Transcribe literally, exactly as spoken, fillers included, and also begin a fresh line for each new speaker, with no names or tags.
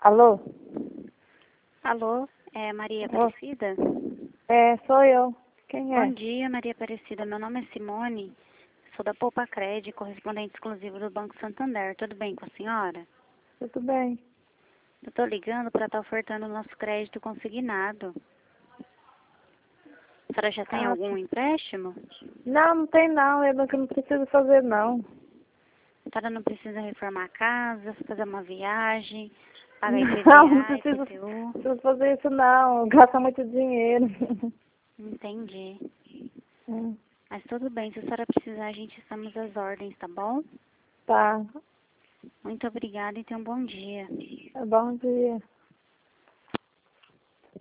Alô?
Alô, é Maria
Alô?
Aparecida?
É, sou eu. Quem
Bom
é?
dia, Maria Aparecida. Meu nome é Simone, sou da Poupa Cred, correspondente exclusivo do Banco Santander. Tudo bem com a senhora?
Tudo bem.
Eu estou ligando para estar ofertando o nosso crédito consignado. A senhora já tem
Ah,
algum empréstimo?
não, não tem não. Eu não, que não preciso fazer não.
A senhora não precisa reformar a casa, fazer uma viagem, pagar
Não, não
I P V A,
preciso,
IPTU.
preciso fazer isso não. Gasta muito dinheiro.
Entendi.
Hum,
Mas tudo bem, se a senhora precisar, a gente estamos às ordens, tá bom?
Tá.
Muito obrigada e tenha um bom dia.
Bom dia.